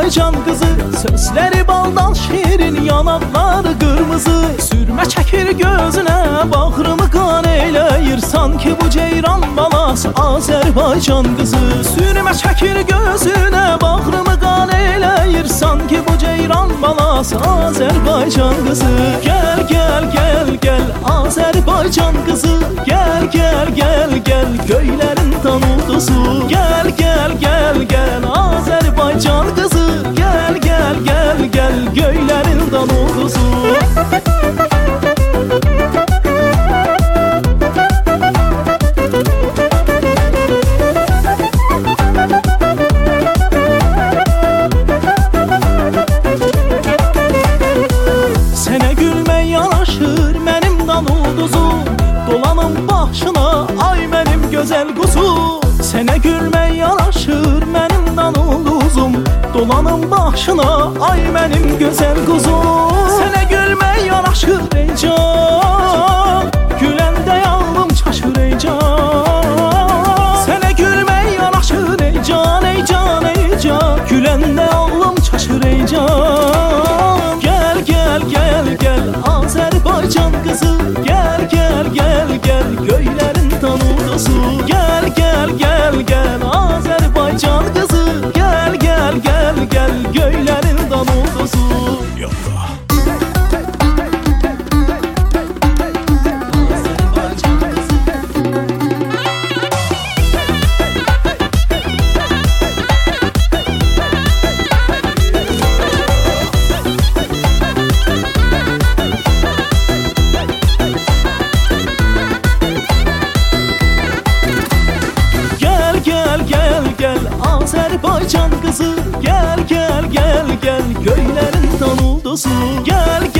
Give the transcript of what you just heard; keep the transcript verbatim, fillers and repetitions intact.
Azərbaycan qızı, sözləri baldan şirin, yanaqları qırmızı. Sürmə çəkir gözünə, bağrımı qan eləyir, sanki bu ceyran balası Azərbaycan qızı. Sürmə çəkir gözünə, bağrımı qan eləyir, sanki bu ceyran balası Azərbaycan qızı. Gəl, gəl, gəl, gəl Azərbaycan qızı, gəl, gəl, gəl, gəl göylərin tan ulduzu. Gəl, gəl, gəl, gəl Azərbaycan qızı, gəl, gəl, gəl, gəl göylərin tan ulduzu. Sənə gülmək yanaşır mənim dan ulduzum, dolanım başına ay mənim gözəl quzum. Sənə gülmək yanaşır mənim dan ulduzum, dolanım başına ay mənim gözəl quzum. Sənə gülmək yanaşır ey can, güləndə yalım çaşır ey can. Sənə gülmək yanaşır ey can, ey can, ey can, güləndə yalım çaşır ey can. Gəl, gəl, gəl, gəl Azərbaycan qızı, gəl, gəl, gəl, gəl göylərin tan ulduzu. Gəl, gəl, gəl, gəl Azərbaycan qızı, gəl, gəl, gəl, gəl göylərin tan ulduzu. Azərbaycan qızı, gəl, gəl, gəl, gəl göylərin tan ulduzu. Gəl, gəl